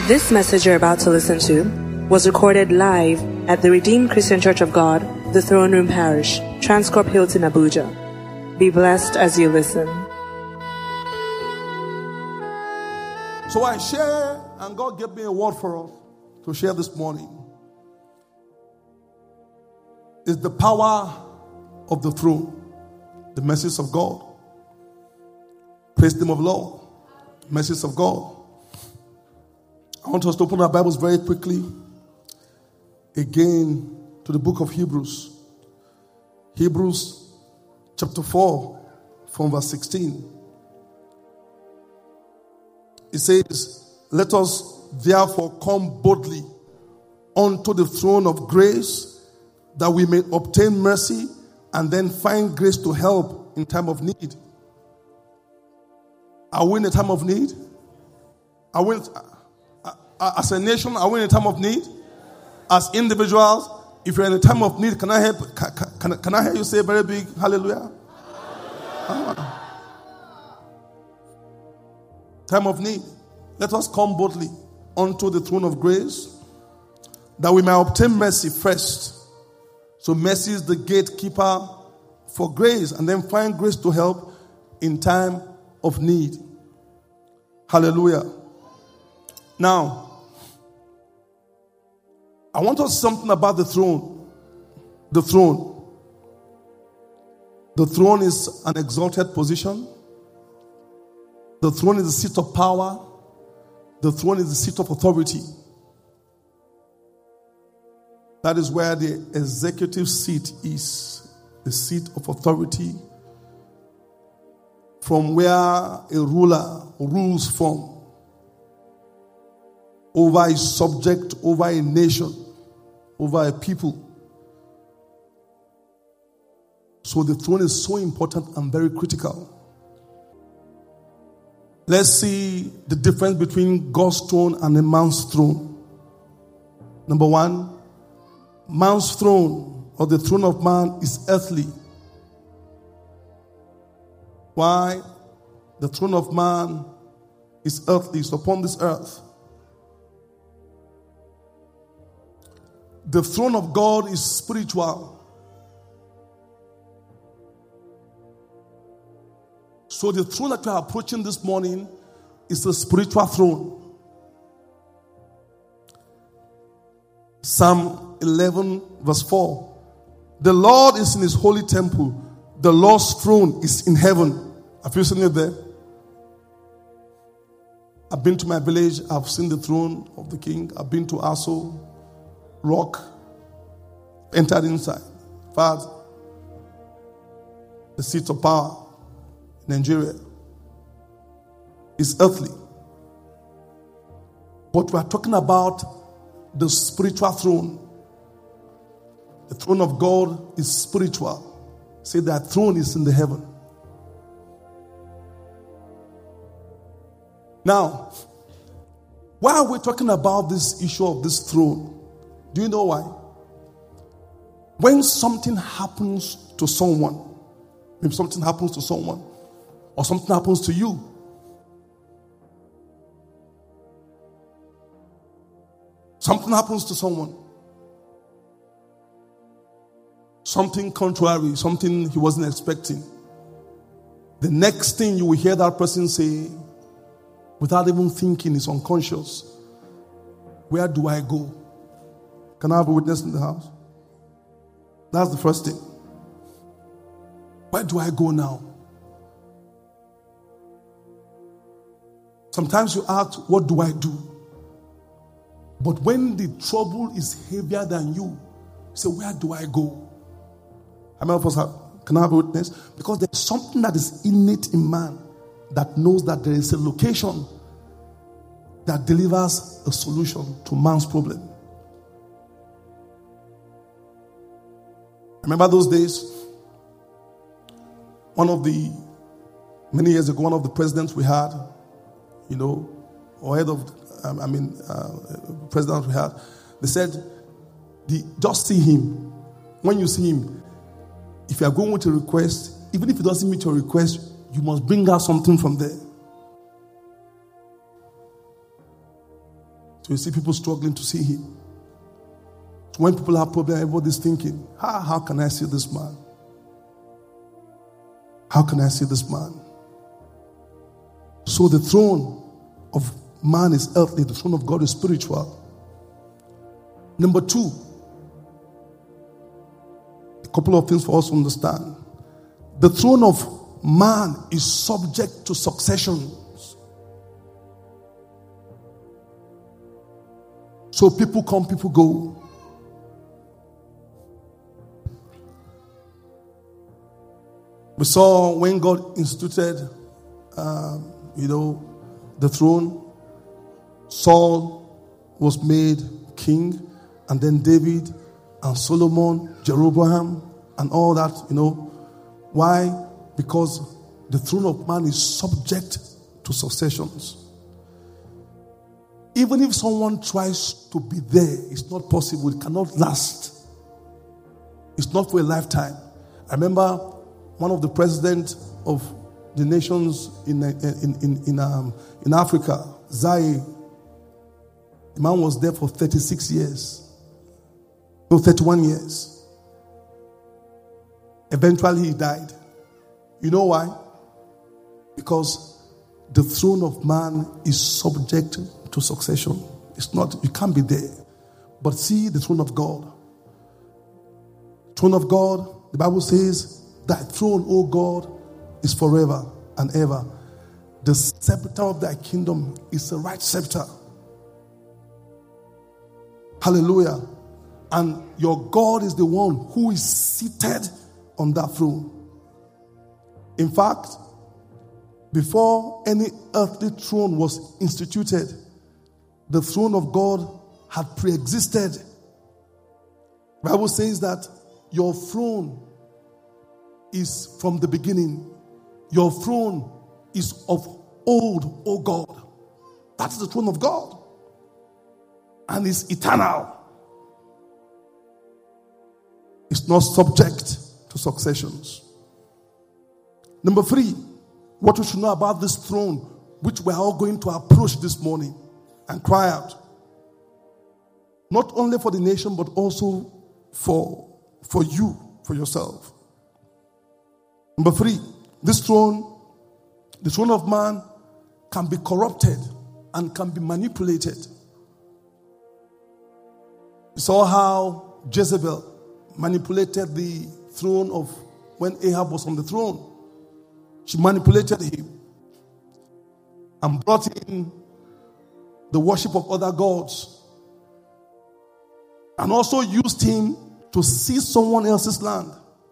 This message you're about to listen to was recorded live at the Redeemed Christian Church of God, the Throne Room Parish, Transcorp Hilton, Abuja. Be blessed as you listen. So I share, and God gave me a word for us to share this morning. It's the power of the throne, the message of God. Praise the name of the Lord. Message of God. I want us to open our Bibles very quickly again to the book of Hebrews. Hebrews chapter 4 from verse 16. It says, "Let us therefore come boldly unto the throne of grace, that we may obtain mercy and then find grace to help in time of need." Are we in a time of need? Are we, as a nation, are we in a time of need? As individuals, if you're in a time of need, can I hear you say very big hallelujah? Time of need. Let us come boldly unto the throne of grace, that we may obtain mercy first. So mercy is the gatekeeper for grace, and then find grace to help in time of need. Hallelujah. Now, I want to say something about the throne. The throne. The throne is an exalted position. The throne is the seat of power. The throne is the seat of authority. That is where the executive seat is. The seat of authority. From where a ruler rules from. Over a subject, over a nation, over a people. So the throne is so important and very critical. Let's see the difference between God's throne and a man's throne. Number one, man's throne, or the throne of man, is earthly. Why? The throne of man is earthly. It's upon this earth. The throne of God is spiritual. So the throne that we are approaching this morning is a spiritual throne. Psalm 11 verse 4. "The Lord is in his holy temple. The Lord's throne is in heaven." Have you seen it there? I've been to my village. I've seen the throne of the king. I've been to Aso Rock, entered inside. Father, the seat of power in Nigeria is earthly. But we are talking about the spiritual throne. The throne of God is spiritual. Say that throne is in the heaven. Now, why are we talking about this issue of this throne? Do you know why? When something happens to someone, maybe something happens to someone, or something happens to you, something happens to someone, something contrary, something he wasn't expecting, the next thing you will hear that person say, without even thinking, is unconscious: "Where do I go?" Can I have a witness in the house? That's the first thing. Where do I go now? Sometimes you ask, what do I do? But when the trouble is heavier than you say, where do I go? How many of us can I have a witness? Because there's something that is innate in man that knows that there is a location that delivers a solution to man's problem. Remember those days? Many years ago, one of the presidents we had, or head of, presidents we had, they said, just see him. When you see him, if you are going with a request, even if it doesn't meet your request, you must bring out something from there. So you see people struggling to see him. So when people have problems, everybody's thinking, how can I see this man? How can I see this man? So the throne of man is earthly, the throne of God is spiritual. Number 2, a couple of things for us to understand. The throne of man is subject to successions. So people come, people go. We saw when God instituted, the throne, Saul was made king, and then David and Solomon, Jeroboam, and all that, Why? Because the throne of man is subject to successions. Even if someone tries to be there, it's not possible. It cannot last. It's not for a lifetime. I remember one of the presidents of the nations in Africa, Zaire. The man was there for 36 years. No, 31 years. Eventually he died. You know why? Because the throne of man is subject to succession. It's not, you can't be there. But see the throne of God. Throne of God, the Bible says, thy throne, O God, is forever and ever. The scepter of thy kingdom is the right scepter. Hallelujah. And your God is the one who is seated on that throne. In fact, before any earthly throne was instituted, the throne of God had pre-existed. The Bible says that your throne is from the beginning. Your throne is of old, O God. That's the throne of God. And it's eternal. It's not subject to successions. Number 3, what we should know about this throne, which we are all going to approach this morning and cry out. Not only for the nation, but also for you, for yourself. Number 3, this throne, the throne of man, can be corrupted and can be manipulated. You saw how Jezebel manipulated the throne of when Ahab was on the throne. She manipulated him and brought in the worship of other gods, and also used him to seize someone else's land.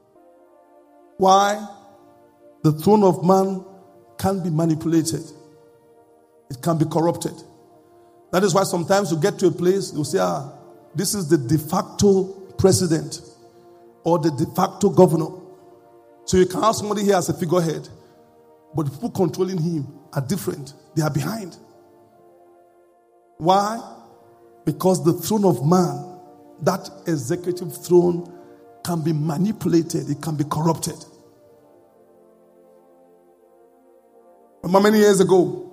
Why? The throne of man can be manipulated. It can be corrupted. That is why sometimes you get to a place, you say, this is the de facto president or the de facto governor. So you can have somebody here as a figurehead, but the people controlling him are different. They are behind. Why? Because the throne of man, that executive throne, can be manipulated. It can be corrupted. Remember many years ago,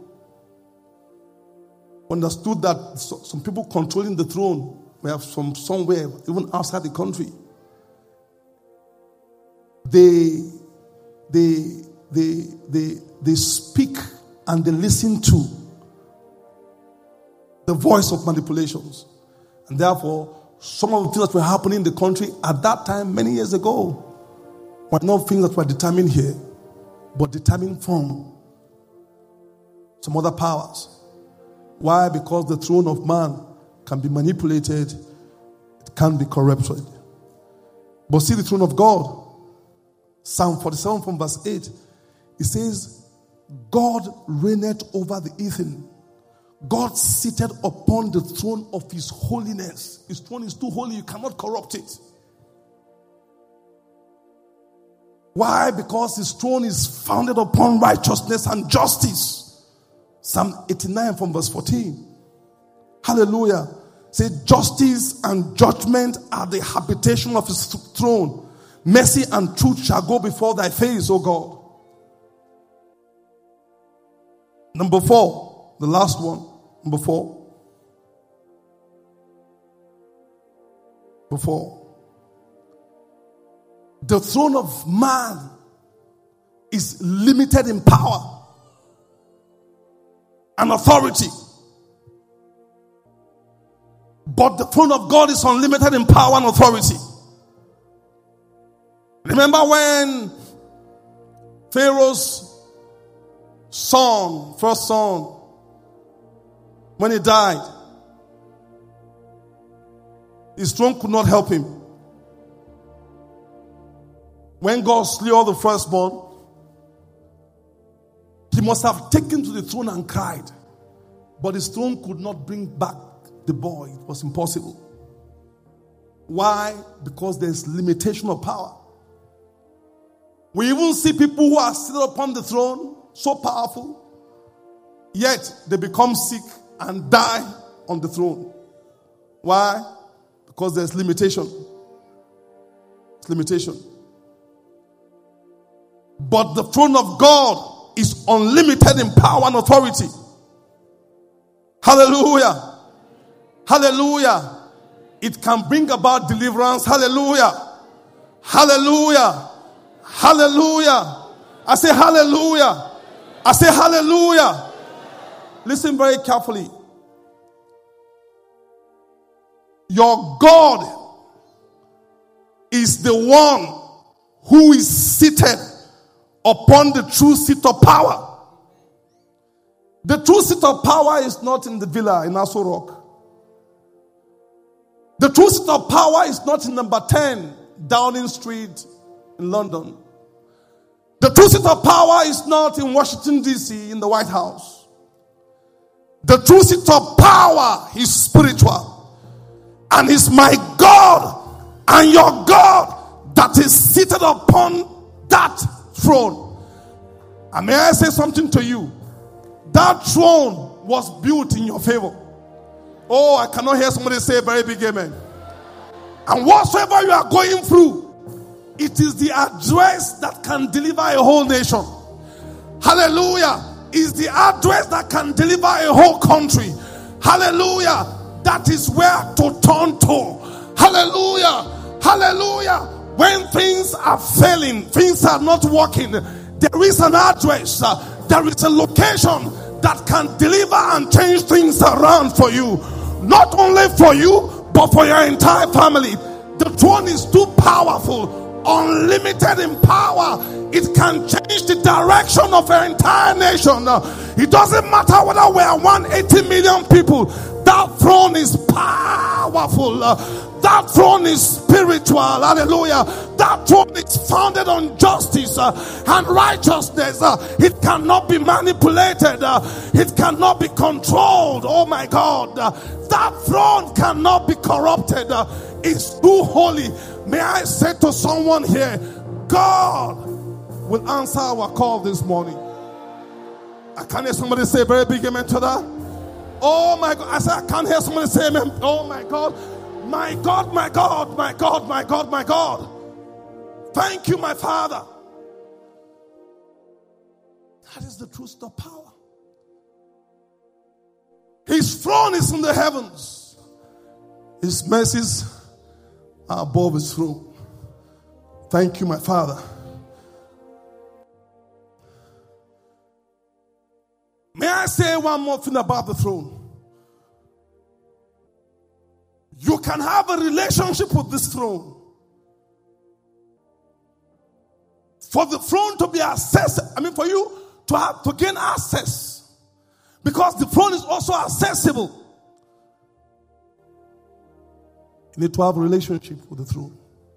understood that some people controlling the throne were from somewhere, even outside the country. They speak and they listen to the voice of manipulations. And therefore, some of the things that were happening in the country at that time, many years ago, were not things that were determined here, but determined from some other powers. Why? Because the throne of man can be manipulated, it can be corrupted. But see the throne of God. Psalm 47 from verse 8, it says, God reigneth over the heathen. God seated upon the throne of his holiness. His throne is too holy, you cannot corrupt it. Why? Because his throne is founded upon righteousness and justice. Psalm 89 from verse 14. Hallelujah. Say, justice and judgment are the habitation of his throne. Mercy and truth shall go before thy face, O God. Number 4, the last one. Number 4. before. The throne of man is limited in power and authority. But the throne of God is unlimited in power and authority. Remember when Pharaoh's son, first son, when he died, his throne could not help him. When God slew all the firstborn, he must have taken to the throne and cried. But his throne could not bring back the boy. It was impossible. Why? Because there's limitation of power. We even see people who are seated upon the throne, so powerful, yet they become sick and die on the throne. Why? Because there's limitation. It's limitation. But the throne of God is unlimited in power and authority. Hallelujah. Hallelujah. It can bring about deliverance. Hallelujah. Hallelujah. Hallelujah. I say hallelujah. I say hallelujah. Listen very carefully. Your God is the one who is seated upon the true seat of power. The true seat of power is not in the villa in Aso Rock. The true seat of power is not in number 10 Downing Street in London. The true seat of power is not in Washington, D.C. in the White House. The true seat of power is spiritual. And it's my God and your God that is seated upon that throne. And may I say something to you? That throne was built in your favor. Oh, I cannot hear somebody say a very big amen. And whatsoever you are going through, it is the address that can deliver a whole nation. Hallelujah. Is the address that can deliver a whole country. Hallelujah. That is where to turn to. Hallelujah. Hallelujah. When things are failing, things are not working, there is an address, there is a location that can deliver and change things around for you. Not only for you, but for your entire family. The throne is too powerful, unlimited in power. It can change the direction of your entire nation. It doesn't matter whether we are 180 million people. That throne is powerful. That throne is spiritual. Hallelujah. That throne is founded on justice and righteousness. It cannot be manipulated. It cannot be controlled. Oh my God. That throne cannot be corrupted. It's too holy. May I say to someone here, God will answer our call this morning. I can't hear somebody say a very big amen to that. Oh my God. I said I can't hear somebody say amen. Oh my God. My God, my God, my God, my God, my God. Thank you, my Father. That is the truth of power. His throne is in the heavens. His mercies are above his throne. Thank you, my Father. May I say one more thing about the throne? You can have a relationship with this throne. For the throne to be accessed, for you to gain access. Because the throne is also accessible. You need to have a relationship with the throne.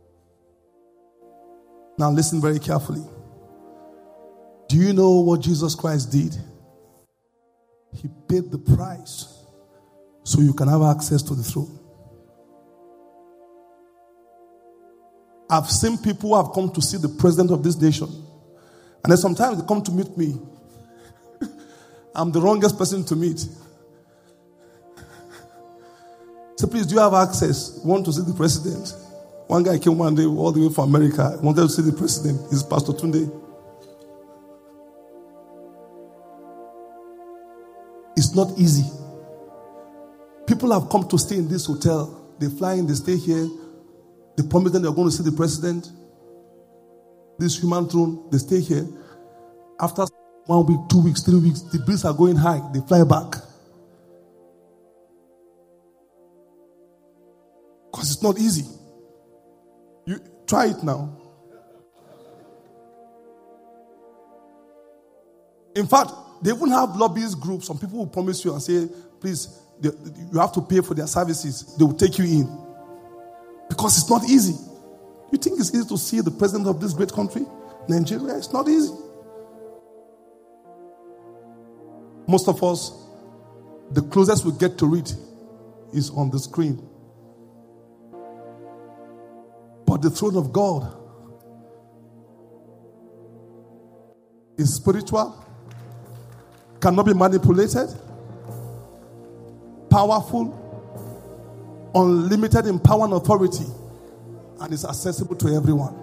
Now listen very carefully. Do you know what Jesus Christ did? He paid the price so you can have access to the throne. I've seen people who have come to see the president of this nation. And then sometimes they come to meet me. I'm the wrongest person to meet. So please, do you have access? You want to see the president? One guy came one day all the way from America. He wanted to see the president. He's Pastor Tunde. It's not easy. People have come to stay in this hotel. They fly in, they stay here They promise them they're going to see the president. This human throne, they stay here. After 1 week, 2 weeks, 3 weeks, the bills are going high. They fly back. Because it's not easy. You try it now. In fact, they even have lobbyist groups. Some people will promise you and say, please, you have to pay for their services. They will take you in. Because it's not easy. You think it's easy to see the president of this great country, Nigeria? It's not easy. Most of us, the closest we get to it is on the screen. But the throne of God is spiritual, cannot be manipulated, powerful, unlimited in power and authority, and is accessible to everyone.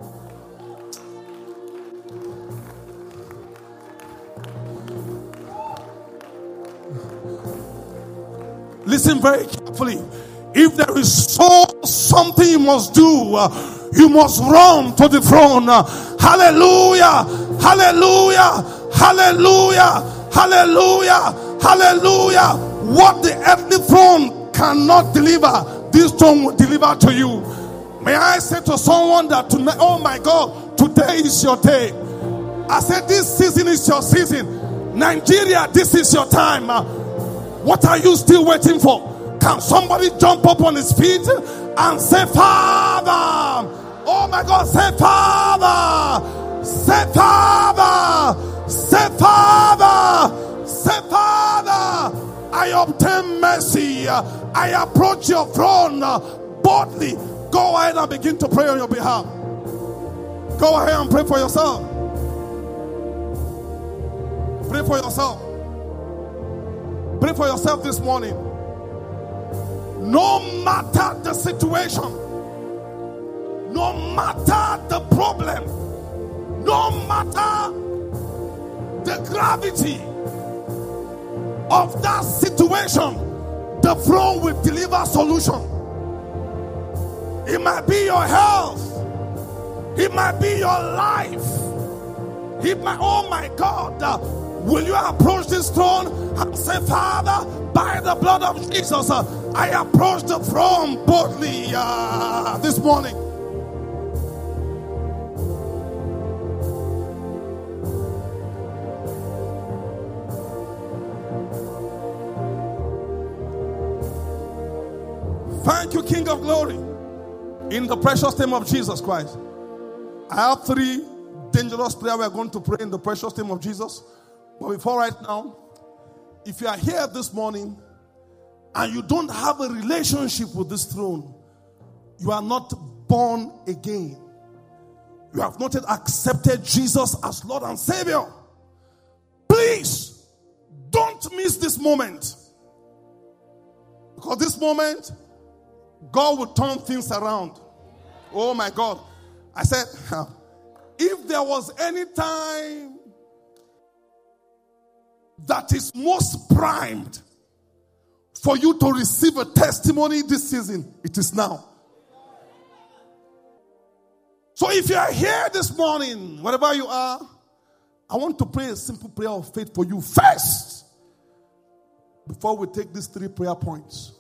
Listen very carefully. If there is something you must do, you must run to the throne. Hallelujah! Hallelujah! Hallelujah! Hallelujah! Hallelujah! What the earthly throne cannot deliver, this throne will deliver to you. May I say to someone that tonight, oh my God, today is your day. I said this season is your season. Nigeria, this is your time. What are you still waiting for? Can somebody jump up on his feet and say, Father? Oh my God, say Father. Say Father. Say Father. Say Father. I obtain mercy. I approach your throne boldly. Go ahead and begin to pray on your behalf. Go ahead and pray for yourself. Pray for yourself. Pray for yourself this morning. No matter the situation, no matter the problem, no matter the gravity of that situation, the throne will deliver solution. It might be your health. It might be your life. It might, oh my God, will you approach this throne and say, Father, by the blood of Jesus, I approach the throne boldly this morning. Thank you, King of Glory. In the precious name of Jesus Christ. I have 3 dangerous prayers we are going to pray in the precious name of Jesus. But before right now, if you are here this morning and you don't have a relationship with this throne, you are not born again. You have not yet accepted Jesus as Lord and Savior. Please, don't miss this moment. Because this moment, God will turn things around. Oh my God. I said, if there was any time that is most primed for you to receive a testimony this season, it is now. So if you are here this morning, wherever you are, I want to pray a simple prayer of faith for you first, before we take these 3 prayer points.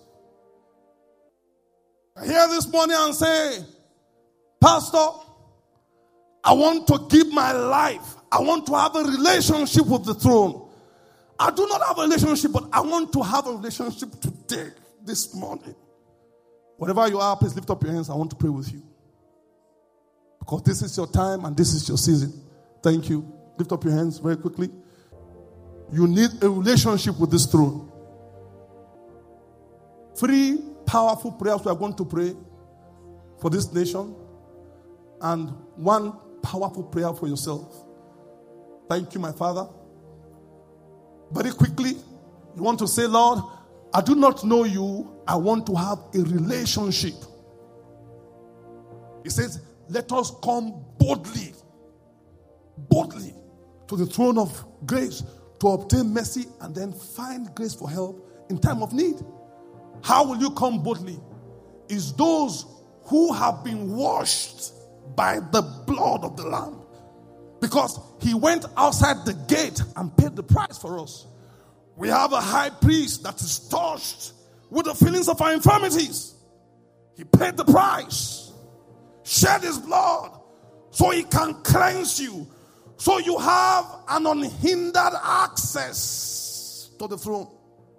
Here this morning and say, Pastor, I want to give my life. I want to have a relationship with the throne. I do not have a relationship, but I want to have a relationship today, this morning. Wherever you are, please lift up your hands. I want to pray with you. Because this is your time and this is your season. Thank you. Lift up your hands very quickly. You need a relationship with this throne. 3 powerful prayers we are going to pray for this nation, and 1 powerful prayer for yourself. Thank you, my Father. Very quickly, you want to say, Lord, I do not know you. I want to have a relationship. He says, let us come boldly to the throne of grace to obtain mercy and then find grace for help in time of need. How will you come boldly? Is those who have been washed by the blood of the Lamb. Because he went outside the gate and paid the price for us. We have a high priest that is touched with the feelings of our infirmities. He paid the price, shed his blood, so he can cleanse you. So you have an unhindered access to the throne.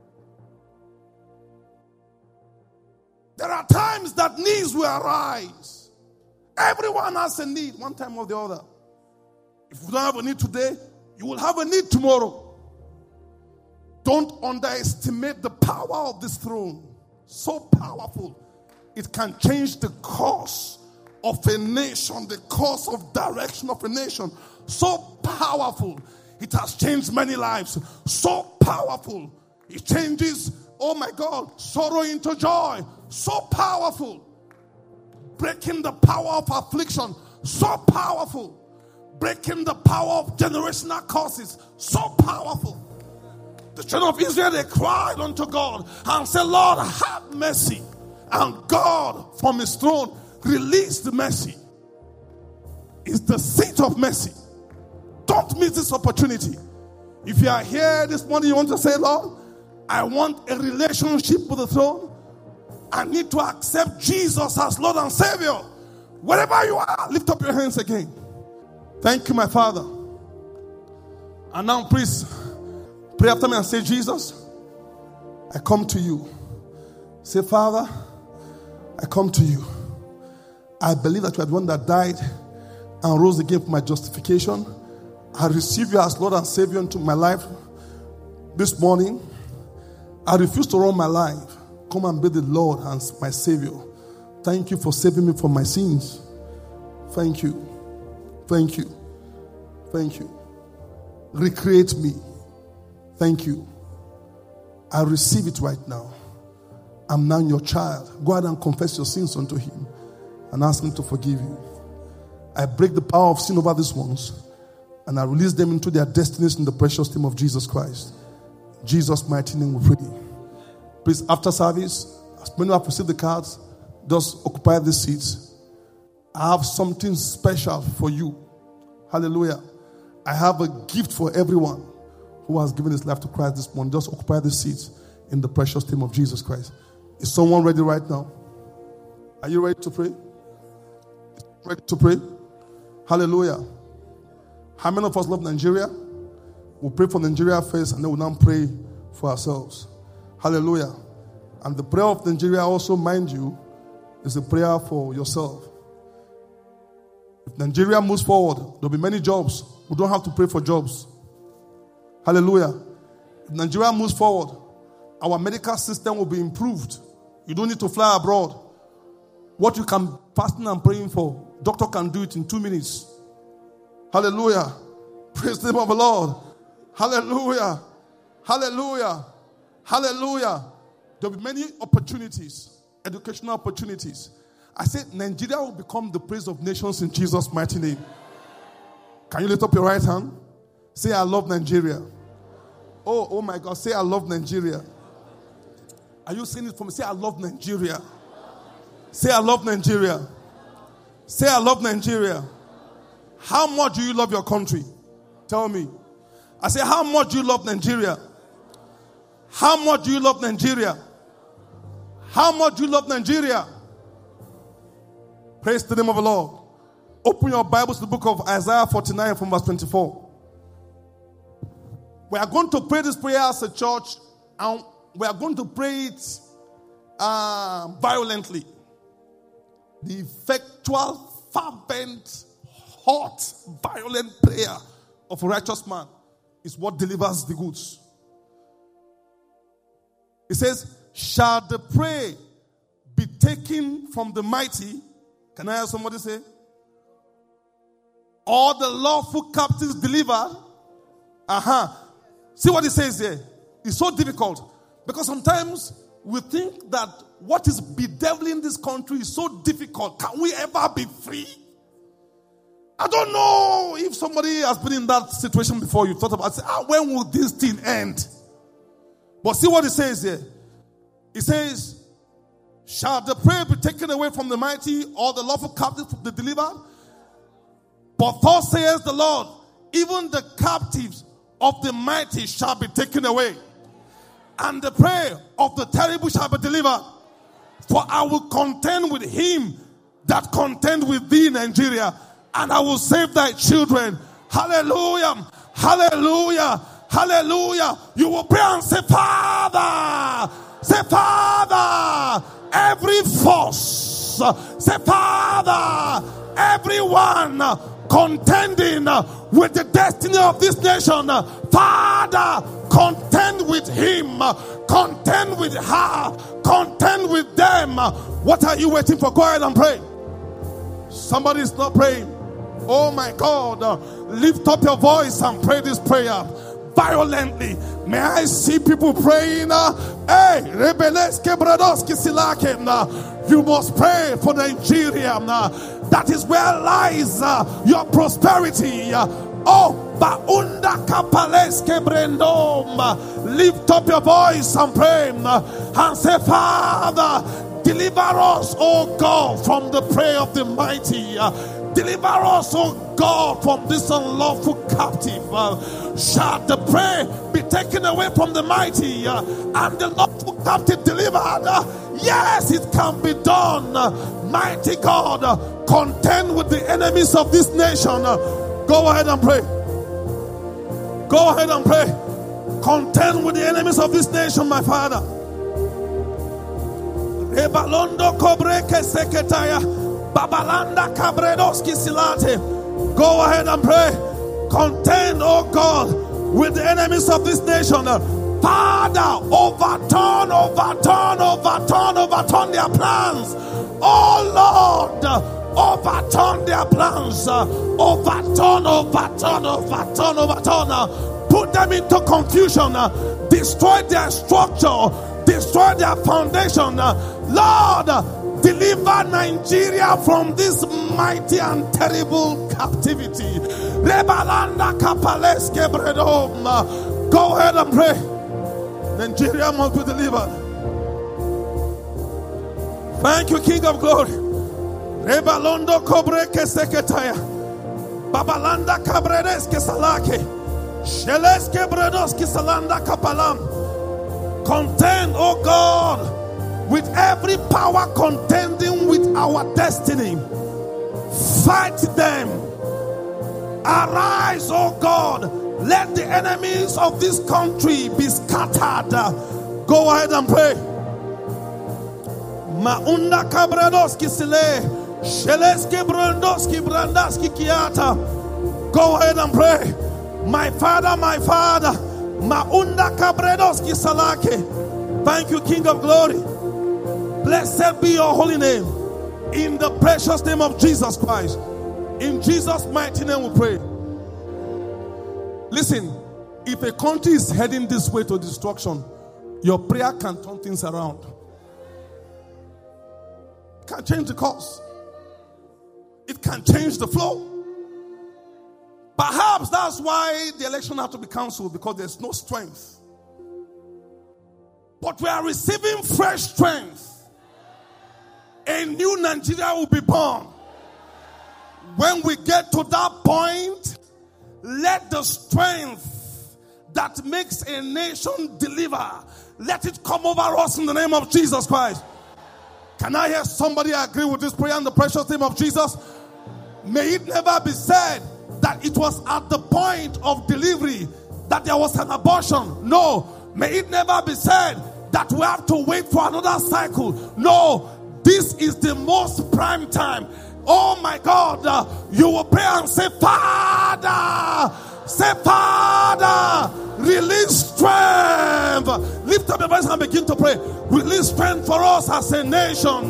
There are times that needs will arise. Everyone has a need, one time or the other. If you don't have a need today, you will have a need tomorrow. Don't underestimate the power of this throne. So powerful. It can change the course of a nation, the course of direction of a nation. So powerful. It has changed many lives. So powerful. It changes, oh my God, sorrow into joy. So powerful. Breaking the power of affliction. So powerful. Breaking the power of generational curses. So powerful. The children of Israel, they cried unto God and said, Lord, have mercy. And God, from his throne, released mercy. It's the seat of mercy. Don't miss this opportunity. If you are here this morning, you want to say, Lord, I want a relationship with the throne. I need to accept Jesus as Lord and Savior. Wherever you are, lift up your hands again. Thank you, my Father. And now, please, pray after me and say, Jesus, I come to you. Say, Father, I come to you. I believe that you are the one that died and rose again for my justification. I receive you as Lord and Savior into my life this morning. I refuse to run my life. Come and be the Lord and my Savior. Thank you for saving me from my sins. Thank you. Thank you. Thank you. Recreate me. Thank you. I receive it right now. I'm now your child. Go ahead and confess your sins unto him and ask him to forgive you. I break the power of sin over these ones and I release them into their destinies in the precious name of Jesus Christ. In Jesus' mighty name we pray. Please, after service, as many have received the cards, just occupy the seats. I have something special for you. Hallelujah. I have a gift for everyone who has given his life to Christ this morning. Just occupy the seats in the precious name of Jesus Christ. Is someone ready right now? Are you ready to pray? Ready to pray? Hallelujah. How many of us love Nigeria? We'll pray for Nigeria first and then we'll now pray for ourselves. Hallelujah. And the prayer of Nigeria also, mind you, is a prayer for yourself. If Nigeria moves forward, there'll be many jobs. We don't have to pray for jobs. Hallelujah. If Nigeria moves forward, our medical system will be improved. You don't need to fly abroad. What you can fasting and praying for, doctor can do it in 2 minutes. Hallelujah. Praise the name of the Lord. Hallelujah. Hallelujah. Hallelujah. There will be many opportunities, educational opportunities. I said Nigeria will become the praise of nations in Jesus' mighty name. Can you lift up your right hand? Say, I love Nigeria. Oh my God. Say, I love Nigeria. Are you saying it for me? Say, I love Nigeria. Say, I love Nigeria. Say, I love Nigeria. How much do you love your country? Tell me. I say, how much do you love Nigeria? How much do you love Nigeria? How much do you love Nigeria? Praise the name of the Lord. Open your Bibles to the book of Isaiah 49 from verse 24. We are going to pray this prayer as a church, and we are going to pray it violently. The effectual, fervent, hot, violent prayer of a righteous man is what delivers the goods. It says, shall the prey be taken from the mighty? Can I hear somebody say? Or the lawful captives delivered? See what it says there? It's so difficult. Because sometimes we think that what is bedeviling this country is so difficult. Can we ever be free? I don't know if somebody has been in that situation before. You thought about, when will this thing end? But see what it says here. It says, Shall the prey be taken away from the mighty, or the lawful captive from the delivered? But thus says the Lord, even the captives of the mighty shall be taken away, and the prey of the terrible shall be delivered. For I will contend with him that contend with thee, Nigeria, and I will save thy children. Hallelujah, hallelujah, hallelujah. You will pray and say, Father, say, Father, every force, say, Father, everyone contending with the destiny of this nation, Father, contend with him, contend with her, contend with them. What are you waiting for? Go ahead and pray. Somebody is not praying. Oh my God, lift up your voice and pray this prayer violently. May I see people praying. Hey, you must pray for Nigeria. That is where lies your prosperity. Oh, Baunda Kapaleske Brendom. Lift up your voice and pray and say, Father, deliver us, oh God, from the prey of the mighty. Deliver us, oh God, from this unlawful captive. Shall the prey be taken away from the mighty and the lawful captive delivered? Yes, it can be done. Mighty God, contend with the enemies of this nation. Go ahead and pray. Go ahead and pray. Contend with the enemies of this nation, my Father. Rebalondo Kobreke Seketaya. Babalanda Kabredoski Silate. Go ahead and pray. Contend, oh God, with the enemies of this nation. Father, overturn their plans. Oh Lord, overturn their plans. Overturn. Put them into confusion. Destroy their structure. Destroy their foundation. Lord, deliver Nigeria from this mighty and terrible captivity. Go ahead and pray. Nigeria must be delivered. Thank you, King of Glory. Rebalondo Kobreke Seketaya. Babalanda Kabredeske Salake. Sheleske Bredoski Salanda Kapalam. Contend, oh God, with every power contending with our destiny. Fight them. Arise, oh God. Let the enemies of this country be scattered. Go ahead and pray. Maunda Kabradoski Sile. Sheleske Brandoski Brandaski Kiata. Go ahead and pray. My Father, my Father. Maunda Kabredoski Salake. Thank you, King of Glory. Blessed be your holy name. In the precious name of Jesus Christ. In Jesus' mighty name we pray. Listen, if a country is heading this way to destruction, your prayer can turn things around. It can change the course. It can change the flow. Perhaps that's why the election had to be cancelled, because there's no strength. But we are receiving fresh strength. A new Nigeria will be born. When we get to that point, let the strength that makes a nation deliver, let it come over us in the name of Jesus Christ. Can I hear somebody agree with this prayer in the precious name of Jesus? May it never be said that it was at the point of delivery that there was an abortion. No. May it never be said that we have to wait for another cycle. No. This is the most prime time. Oh my God. You will pray and say, Father. Say, Father. Release strength. Lift up your voice and begin to pray. Release strength for us as a nation.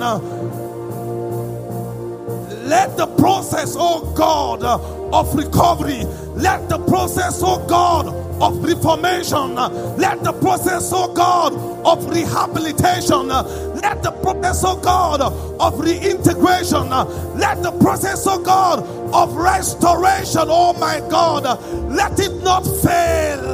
Let the process, oh God, of recovery, let the process, oh God, of reformation, let the process, oh God, of rehabilitation, let the process, oh God, of reintegration, let the process, oh God, of restoration, oh my God, let it not fail.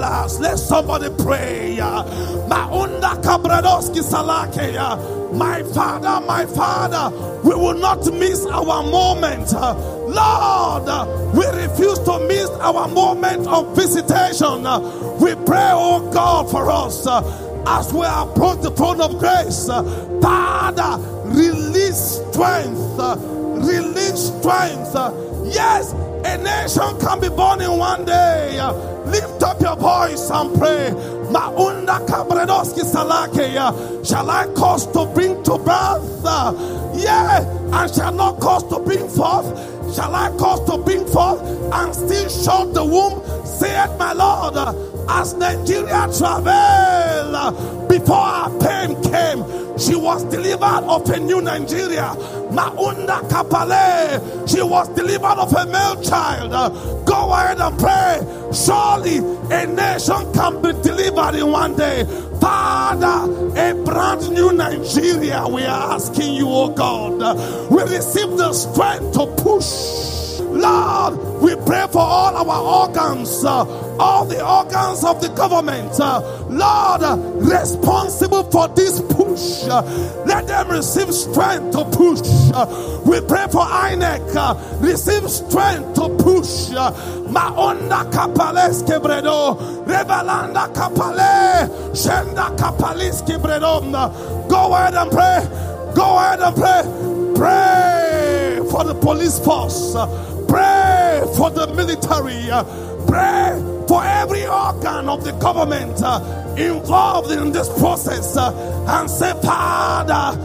Balas. Let somebody pray. Maunda Kabradoski Salake. My Father, we will not miss our moment. Lord, we refuse to miss our moment of visitation. We pray, oh God, for us as we approach the throne of grace. Father, release strength. Release strength. Yes, a nation can be born in one day. Lift up your voice and pray. Maunda Kabredoski Salake. Shall I cause to bring to birth? And shall not cause to bring forth? Shall I cause to bring forth and still shut the womb? Saith my Lord, as Nigeria traveled before our pain came, she was delivered of a new Nigeria. Maunda Kapale, she was delivered of a male child. Go ahead and pray. Surely a nation can be delivered in one day. Father, a brand new Nigeria, we are asking you, oh God. We receive the strength to push. Lord, we pray for all our organs, all the organs of the government, Lord, responsible for this push. Let them receive strength to push. We pray for INEC, receive strength to push. Maonda Kapales Kebredo, Revalanda Kapale, Shenda Kapalis Kebredo. Go ahead and pray. Go ahead and pray. Pray for the police force. Pray for the military. Pray for every organ of the government involved in this process. And say, Father,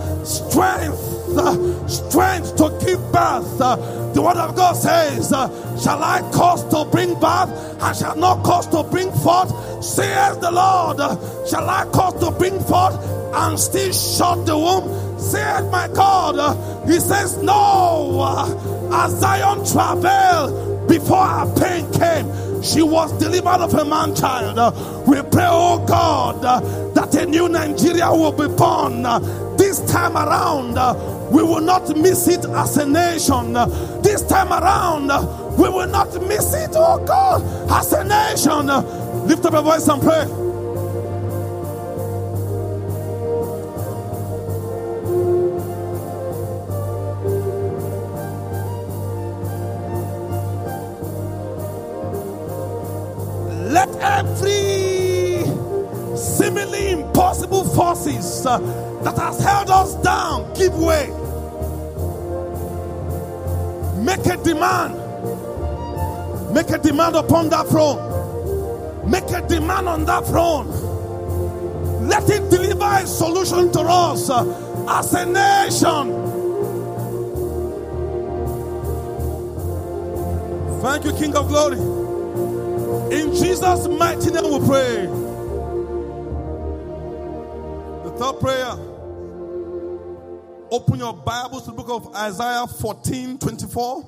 strength to give birth. The word of God says, shall I cause to bring birth and shall not cause to bring forth? Says the Lord, shall I cause to bring forth and still shut the womb? Said my God. He says, no. As Zion traveled before our pain came, she was delivered of a man child. We pray, oh God, that a new Nigeria will be born. This time around, we will not miss it as a nation. This time around, we will not miss it, oh God, as a nation. Lift up your voice and pray. Let every seemingly impossible forces that has held us down give way. Make a demand. Make a demand upon that throne. Make a demand on that throne. Let it deliver a solution to us as a nation. Thank you, King of Glory. In Jesus' mighty name we pray. The third prayer. Open your Bibles to the book of Isaiah 14:24.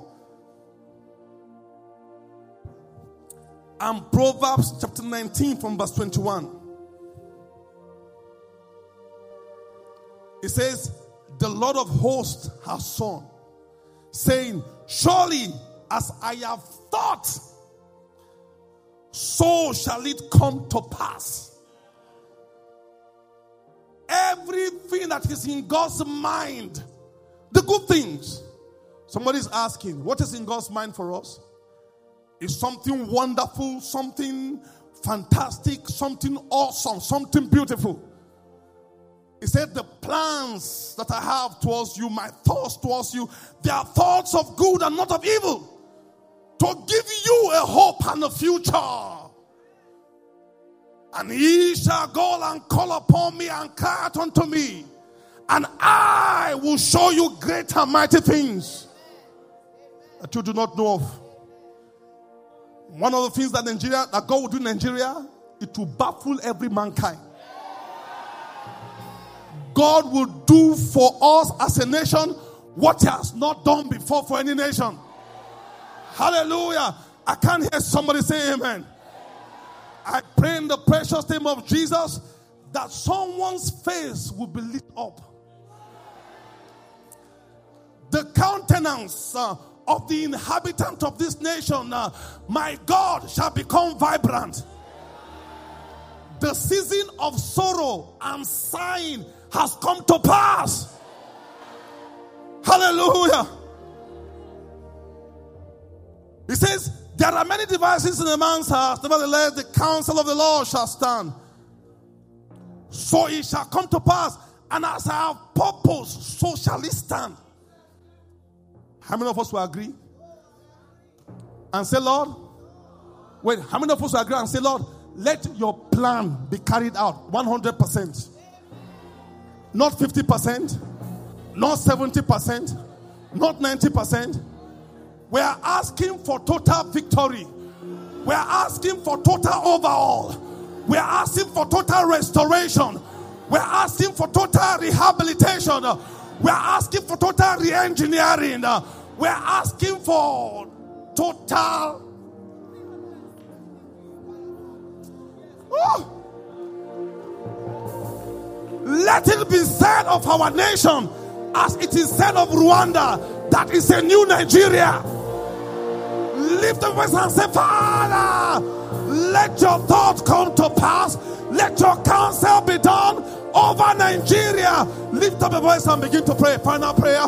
And Proverbs chapter 19 from verse 21. It says, the Lord of hosts has sworn, saying, surely as I have thought, so shall it come to pass. Everything that is in God's mind, the good things. Somebody's asking, what is in God's mind for us? Is something wonderful, something fantastic, something awesome, something beautiful. He said, the plans that I have towards you, my thoughts towards you, they are thoughts of good and not of evil, to give you a hope and a future. And ye shall go and call upon me and cry out unto me, and I will show you great and mighty things that you do not know of. One of the things that God will do in Nigeria, it will baffle every mankind. God will do for us as a nation what He has not done before for any nation. Hallelujah. I can't hear somebody say amen. I pray in the precious name of Jesus that someone's face will be lit up. The countenance of the inhabitant of this nation, my God, shall become vibrant. the season of sorrow and sighing has come to pass. Hallelujah. He says, there are many devices in a man's house, nevertheless the counsel of the Lord shall stand. So it shall come to pass, and as I have purpose, so shall it stand. How many of us will agree? And say, Lord, wait, how many of us will agree and say, Lord, let your plan be carried out 100%. Not 50%, not 70%, not 90%. We are asking for total victory. We are asking for total overhaul. We are asking for total restoration. We are asking for total rehabilitation. We are asking for total re-engineering. We are asking for total. Let it be said of our nation as it is said of Rwanda, that is a new Nigeria. Lift the voice and say, Father, let your thoughts come to pass. Let your counsel be done over Nigeria. Lift up the voice and begin to pray. Final prayer.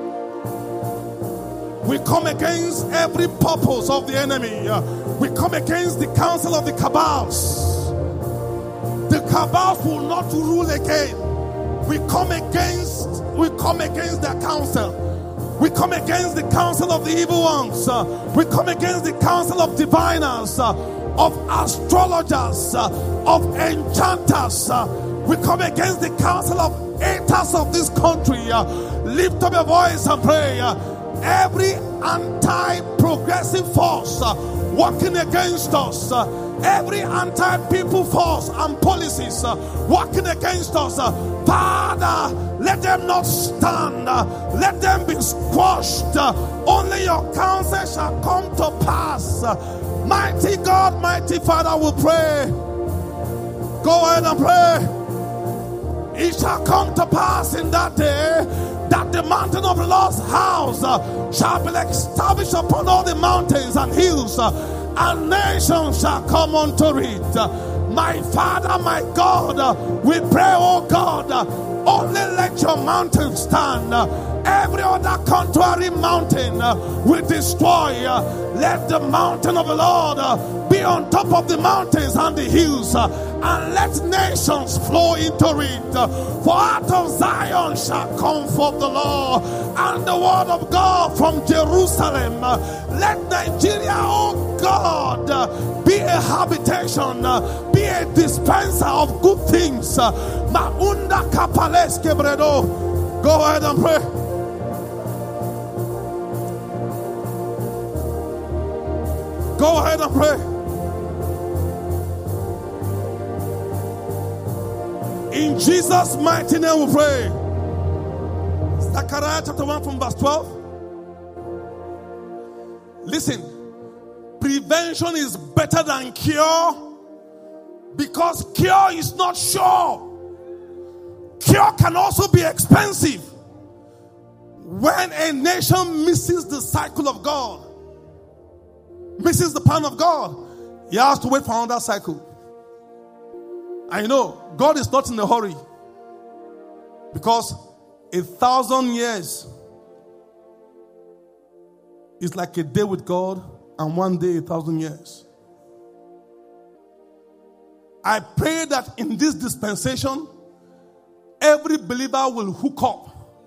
We come against every purpose of the enemy. We come against the counsel of the cabals. The cabals will not rule again. We come against their counsel. We come against the counsel of the evil ones. We come against the counsel of diviners, of astrologers, of enchanters. We come against the counsel of haters of this country. Lift up your voice and pray. Every anti-progressive force working against us, every anti-people force and policies working against us, Father, let them not stand. Let them be squashed. Only your counsel shall come to pass. Mighty God, mighty Father, will pray. Go ahead and pray. It shall come to pass in that day that the mountain of the Lord's house shall be established upon all the mountains and hills, and nations shall come unto it. My Father, my God, we pray, oh God, only let your mountain stand. Every other contrary mountain we destroy. Let the mountain of the Lord be on top of the mountains and the hills, and let nations flow into it. For out of Zion shall come forth the law and the word of God from Jerusalem. Let Nigeria, oh God, be a habitation, be a dispenser of good things. Maunda kapaleske bredo. Go ahead and pray. Go ahead and pray. In Jesus' mighty name we pray. Zechariah chapter 1 from verse 12. Listen. Prevention is better than cure, because cure is not sure. Cure can also be expensive. When a nation misses the cycle of God, misses the plan of God, he has to wait for another cycle. I know God is not in a hurry, because 1,000 years is like a day with God, and one day 1,000 years. I pray that in this dispensation, every believer will hook up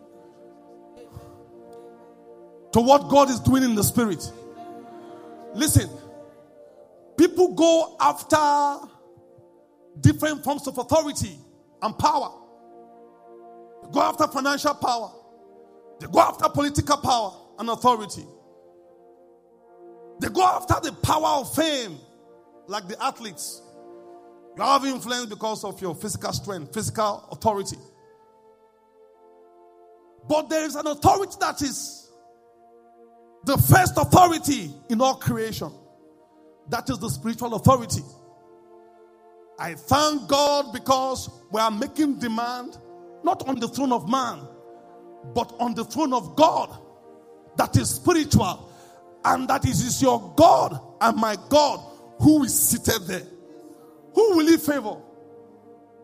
to what God is doing in the spirit. Listen, people go after different forms of authority and power. They go after financial power. They go after political power and authority. They go after the power of fame, like the athletes. You have influence because of your physical strength, physical authority. But there is an authority that is the first authority in all creation. That is the spiritual authority. I thank God because we are making demand not on the throne of man, but on the throne of God that is spiritual, and that is your God and my God who is seated there. Who will he favor?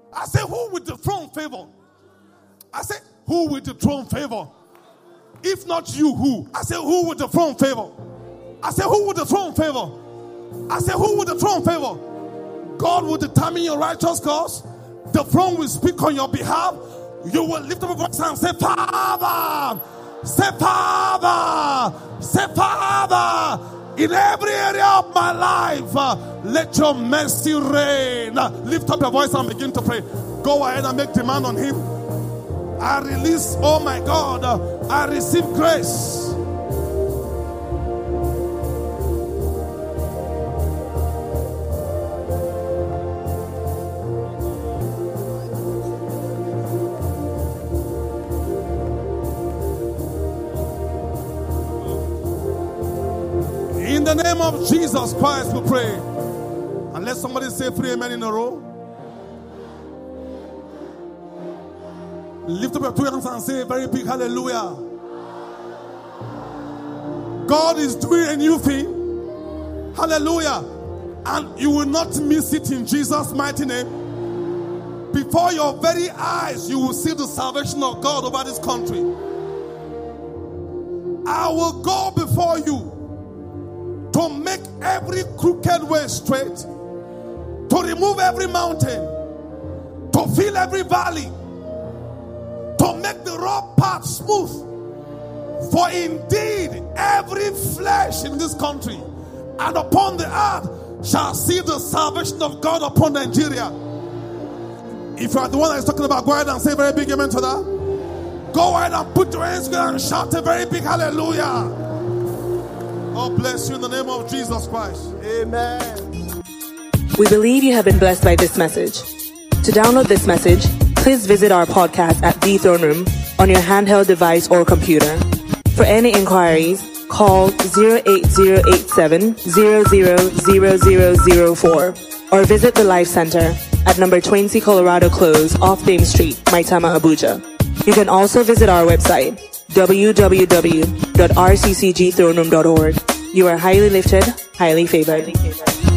I say, who will dethrone favor? I say, who will dethrone favor? If not you, who? I say, who will dethrone favor? I say, who will dethrone favor? I say, who will dethrone favor? God will determine your righteous cause. The throne will speak on your behalf. You will lift up a voice and say, Father, say, Father, say, Father, in every area of my life, let your mercy reign. Lift up your voice and begin to pray. Go ahead and make demand on him. I release, oh my God, I receive grace. In the name of Jesus Christ we pray. And let somebody say 3 amen in a row. Lift up your 2 hands and say a very big hallelujah. God is doing a new thing. Hallelujah. And you will not miss it in Jesus' mighty name. Before your very eyes, you will see the salvation of God over this country. I will go before you to make every crooked way straight, to remove every mountain, to fill every valley, to make the rough path smooth. For indeed every flesh in this country and upon the earth shall see the salvation of God upon Nigeria. If you are the one that is talking about, go ahead and say a very big amen to that. Go ahead and put your hands together and shout a very big hallelujah. God bless you in the name of Jesus Christ. Amen. We believe you have been blessed by this message. To download this message, please visit our podcast at The Throne Room on your handheld device or computer. For any inquiries, call 08087 000004 or visit the Life Center at number 20 Colorado Close off Dame Street, Maitama, Abuja. You can also visit our website, www.rccgthroneroom.org. You are highly lifted, highly favored.